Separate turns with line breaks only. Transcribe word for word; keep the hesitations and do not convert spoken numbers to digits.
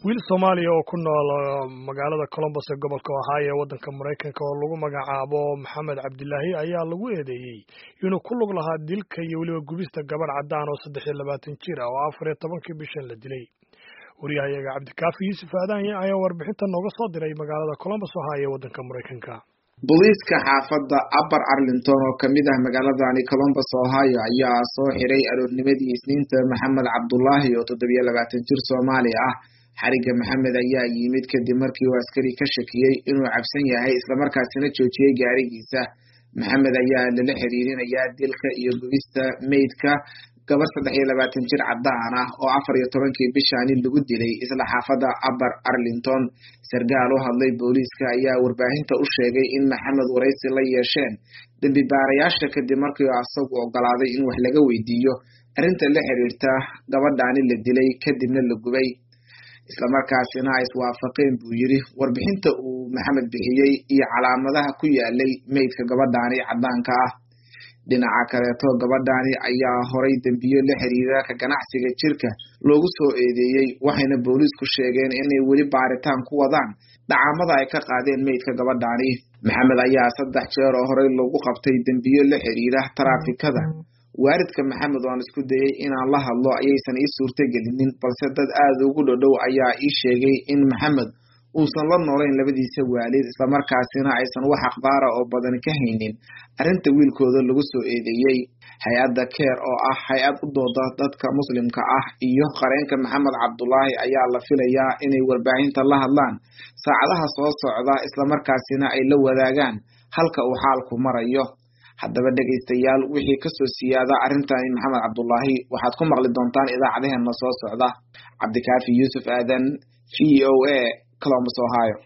wiil Soomaaliya oo ku nool magaalada Columbus ee gobolka Ohio ee waddanka Mareykanka oo lagu magacaabo Maxamed Cabdilaahi ayaa lagu eedeeyay inuu ku lug lahaa dilka iyo weliba gubista gabadh cadaan oo saddex iyo labaatan jir ah oo afar iyo tobankii bishan la dilay. Wariyahayaga Cabdikaafi Yuusuf Aadan ayaa warbixintan nooga soo diray magaalada Columbus Ohio ee waddanka Mareykanka.
Booliiska xaafadda Upper Arlington oo kamid ah magaaladani Columbus Ohio ayaa soo xiray aroornimadii Isniinta Maxamed Cabdulaahi oo toddoba iyo labaatan jir Soomaali ah. Xariga Maxamed ayaa yimid kadib markii uu askari ka shakiyay inuu cabsan yahay isla markaasina joojiyay gaarigiisa. Maxamed ayaa lala xiriirinayaa dilka iyo gubista meydka gabar saddex iyo labaatan jir cadaan ah oo afar iyo tobankii bishaani lagu dilay isla xaafadda Upper Arlington. Sargaal u hadlay booliiska ayaa warbaahinta u sheegay in Maxamed waraysi la yeesheen dambi baarayaasha kadib markii uu asagu ogolaaday in wax laga weydiiyo arrinta la xiriirta gabadhaani la dilay kadibna la gubay. isla markaasina ay iswaafaqeen buu yiri warbixinta uu Maxamed bixiyay iyo calaamadaha ku yaalay meydka gabadhaani cadaanka ah. dhinaca kaleeto gabadhaani ayaa horay dambiyo la xiriira ka ganacsiga jirka loogu soo eedeeyay waxayna booliisku sheegeen inay weli baaritaan ku wadaan dhacamada ay ka qaadeen meydka gabadhaani. Maxamed ayaa saddex jeer oo horay loogu qabtay dambiyo la xiriira taraafikada. Waalidka Maxamed oo isku dayay inaan la hadlo ayaysan ii suurtagelinin balse dad aad ugu dhow ayaa ii sheegay in Maxamed uusan la noolayn labadiisa waalid isla markaasina aysan wax akhbaar oo badan ka haynin arrinta wiilkooda lagu soo eedeeyay. Hay'adda Care oo ah hay'ad u dooda dadka muslimka ah iyo qareenka Maxamed Cabdulaahi ayaa la filayaa inay warbaahinta la hadlaan saacadaha soo socda isla markaasina ay la wadaagaan halka uu xaalku marayo. haddaba dhageystayaal wixii ka soo siyaada arrintan Maxamed Cabdulaahi waxaad ku maqli doontaan idaacadaheena soo socda. Cabdikaafi Yuusuf Aadan, V O A, Columbus, Ohio.